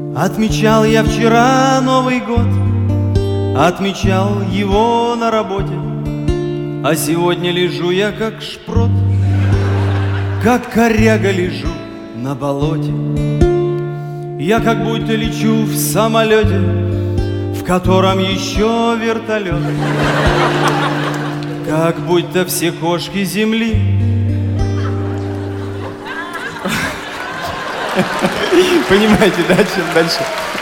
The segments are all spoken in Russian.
Отмечал я вчера Новый год, отмечал его на работе, а сегодня лежу я как шпрот, как коряга лежу на болоте. Я как будто лечу в самолете, в котором еще вертолет, как будто все кошки земли. Понимаете, да, чем дальше?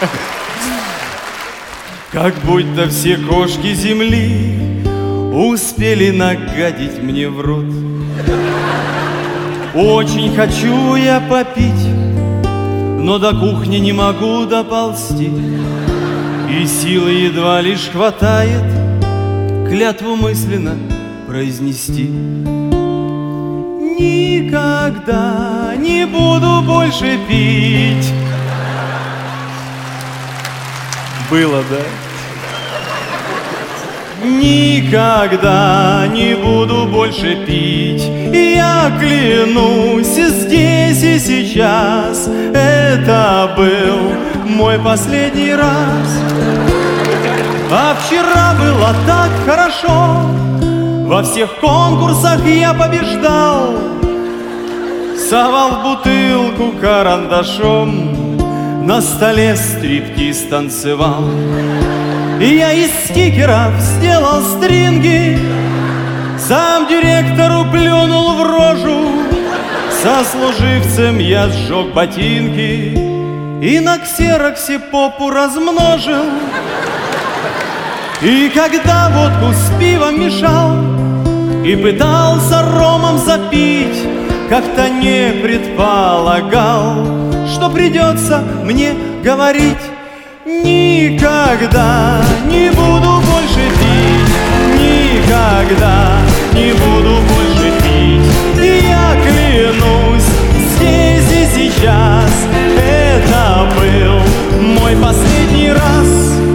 Как будто все кошки земли успели нагадить мне в рот. Очень хочу я попить, но до кухни не могу доползти, и силы едва лишь хватает клятву мысленно произнести. Никогда не буду больше пить. Было, да? Никогда не буду больше пить. Я клянусь здесь и сейчас, это был мой последний раз. А вчера было так хорошо, во всех конкурсах я побеждал, совал в бутылку карандашом, на столе стриптиз танцевал. И я из стикеров сделал стринги, сам директору плюнул в рожу, сослуживцем я сжег ботинки и на ксероксе попу размножил. И когда водку с пивом мешал и пытался ромом запить, как-то не предполагал, что придется мне говорить. Никогда не буду больше пить, никогда не буду больше пить. Я клянусь здесь и сейчас, это был мой последний раз.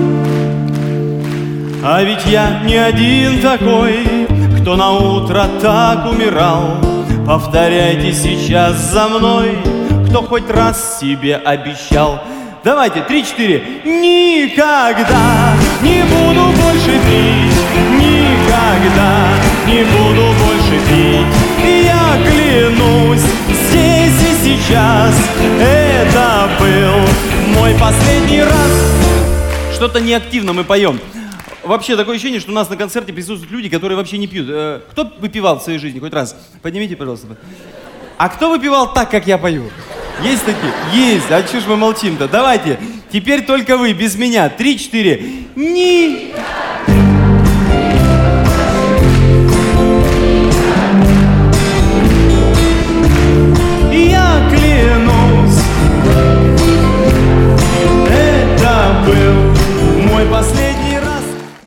А ведь я не один такой, кто на утро так умирал. Повторяйте сейчас за мной, кто хоть раз себе обещал. Давайте, 3-4. Никогда не буду больше пить, никогда не буду больше пить. Я клянусь здесь и сейчас, это был мой последний раз. Что-то неактивно мы поем. Вообще такое ощущение, что у нас на концерте присутствуют люди, которые вообще не пьют. Кто выпивал в своей жизни хоть раз? Поднимите, пожалуйста. А кто выпивал так, как я пою? Есть такие? Есть. А чё ж мы молчим-то? Давайте. Теперь только вы, без меня. 3-4.